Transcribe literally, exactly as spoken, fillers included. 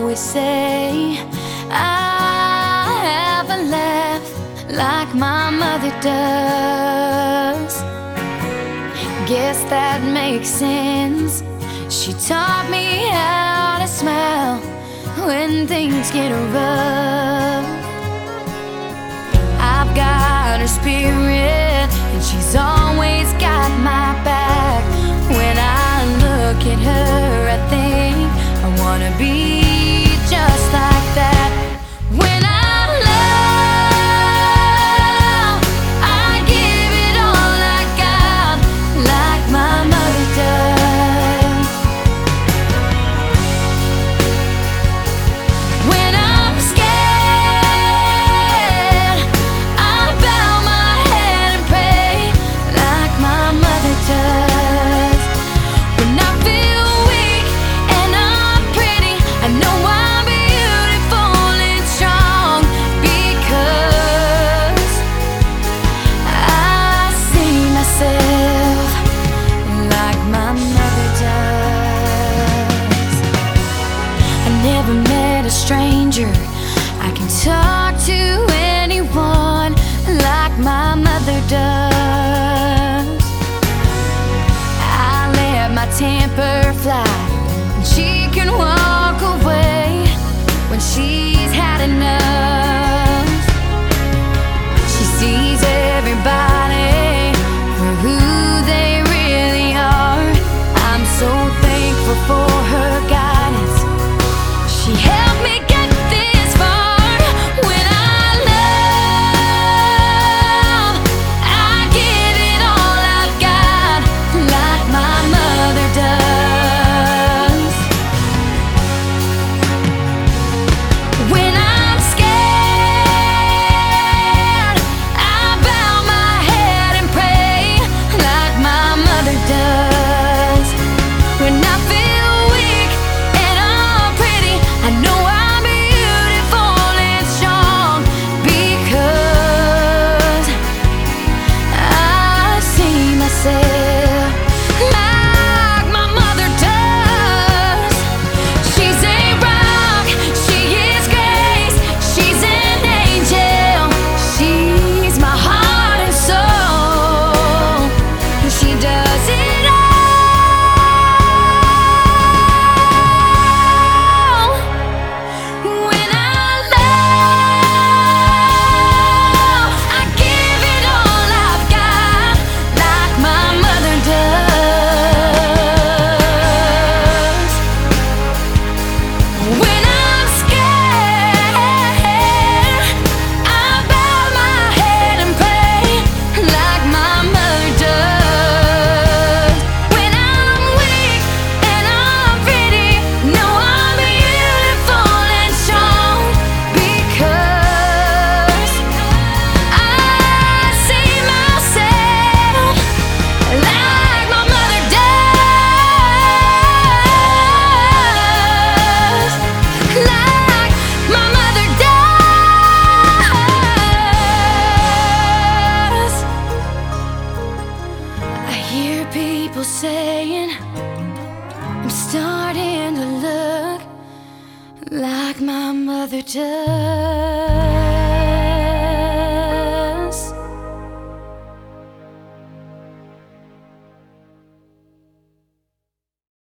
always say I haven't laughed like my mother does. Guess that makes sense. She taught me how to smile when things get rough. I've got her spirit, and she's always got my back. When I look at her, I think I wanna be just like that. When I love, I give it all I got, like my mother does. When I'm scared, I bow my head and pray, like my mother does. When I feel weak and I'm pretty, I know I'm beautiful and strong, because I see myself like my mother does. I never met a stranger I can talk to anyone like my mother does. I let my temper fly, and she can walk away when she's had enough. She sees everybody for who they really are. I'm so thankful for her guidance. She helped me get this far. When I love, I give it all I've got, like my mother does. When I'm scared, I bow my head and pray, like my mother does. When I feel weak and I'm pretty, I know I'm beautiful and strong, because I see myself like my mother does. She's a rock, she is grace, she's an angel, she's my heart and soul. She does it all. When I love, I give it all I've got, like my mother does. When I'm scared, I bow my head and pray, like my mother does. When I'm weak and I'm pretty, know I'm beautiful and strong, because I see myself like my mother does, like my mother does. I hear people saying I'm starting to look like my mother does.